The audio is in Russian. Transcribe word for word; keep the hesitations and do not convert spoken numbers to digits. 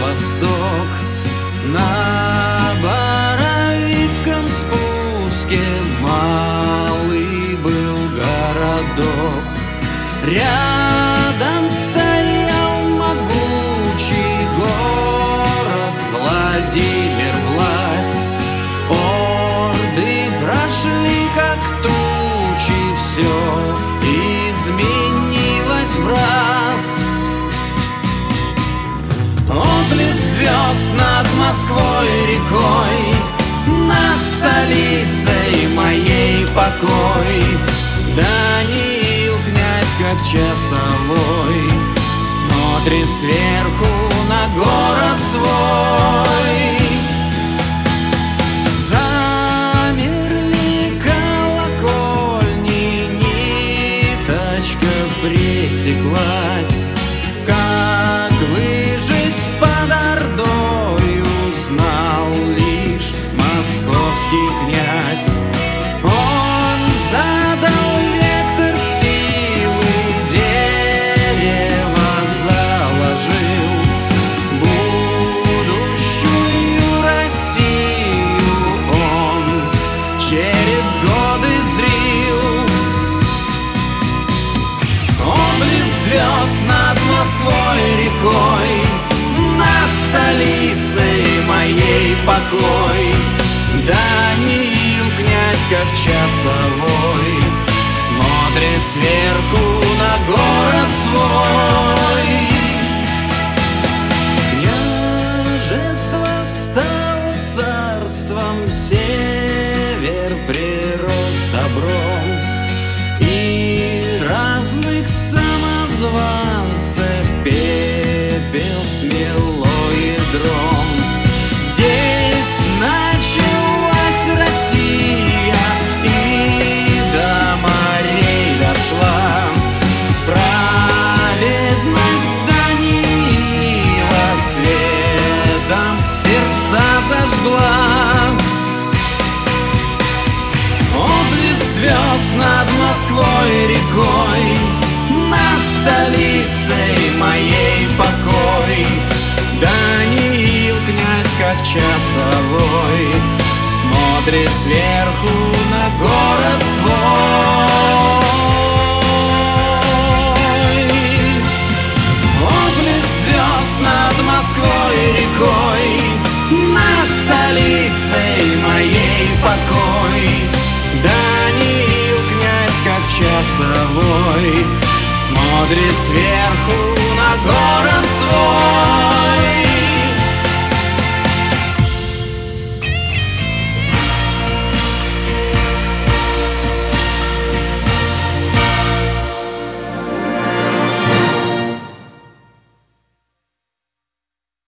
восток. На Боровицком спуске малый был городок. Рядом стоял могучий город Владимир, власть. Орды прошли, как тучи, все изменилось враз. Отблеск звезд над Москвой рекой, над столицей моей покой. Даниил, князь, как часовой, смотрит сверху на город свой. Замерли колокольни, ниточка пресеклась. Как выжить под Ордой, узнал лишь московский князь. Он задал вектор силы, дерево заложил, будущую Россию он через годы зрил. Отблеск звезд над Москвой рекой, над столицей моей покой. Даниил, князь, как часовой, смотрит сверху на город свой. Княжество стало царством, север прирос добром, и разных самозванцев пепел смело ядром. Здесь началась Россия и до морей дошла. Праведность Даниила светом сердца зажгла. Отблеск звезд над Москвой рекой, над столицей моей покой. Даниил, князь, как часовой, смотрит сверху на город свой. Отблеск звезд над Москвой рекой, над столицей моей покой. Даниил, князь, как часовой, смотрит сверху на город свой.